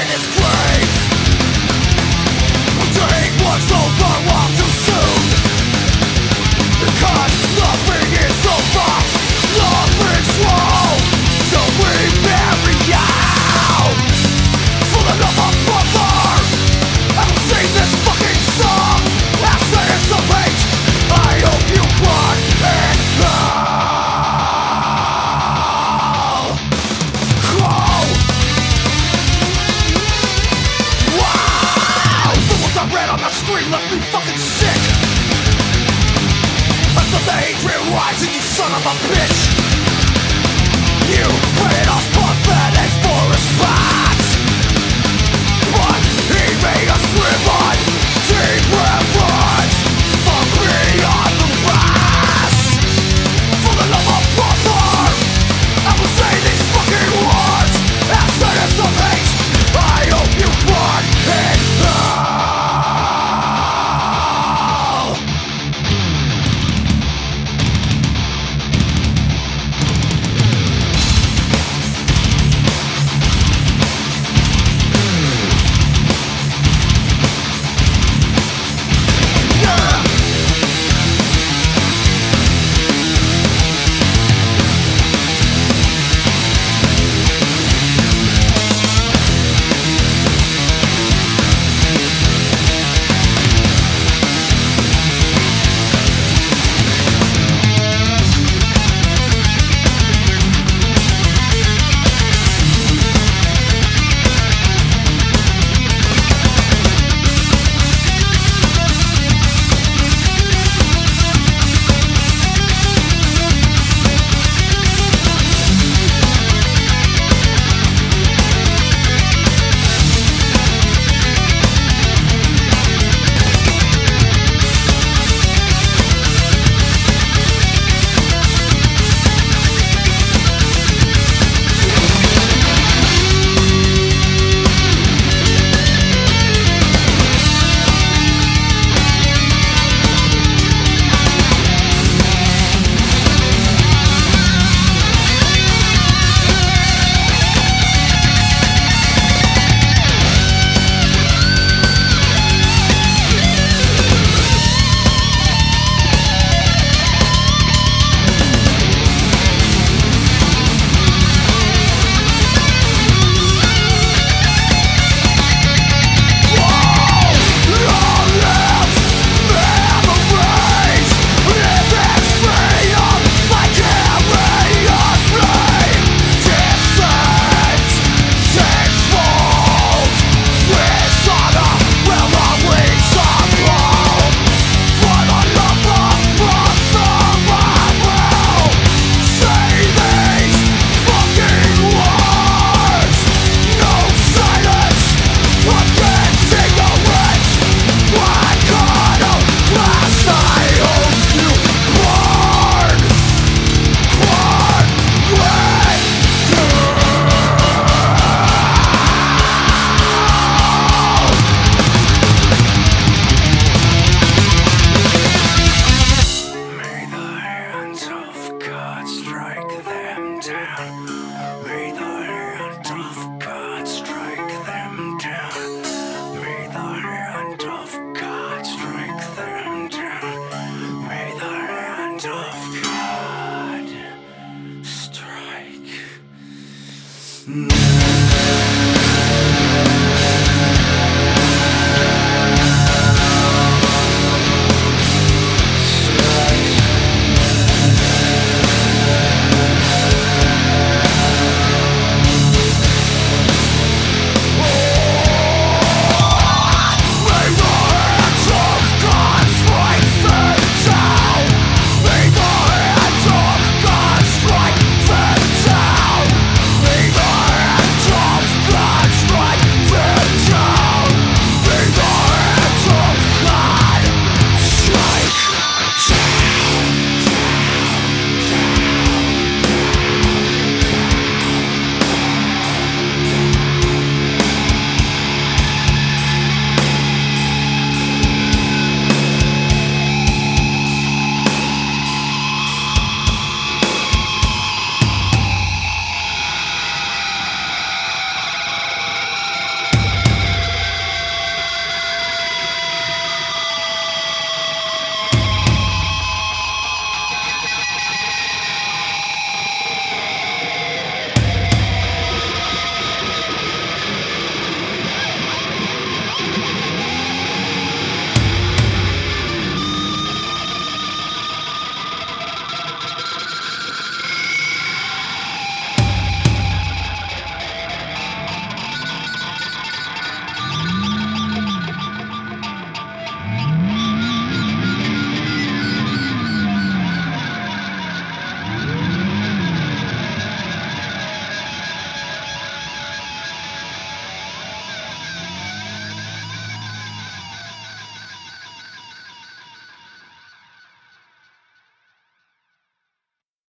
in his grave. But to hate one's over all too soon, because nothing is over, nothing's wrong, till we bury out. For the love of brother, I will sing this fucking song as sentence of hate. I hope you run in hell. Oh. Wow! The words I read on that screen left me fucking sick. I felt the hatred rising, you son of a bitch. You played us pathetic for response, but he made us live on deep reverence for beyond the rest. For the love of brother, I will say these fucking words as sentence of hate. I hope you burn in hell. No.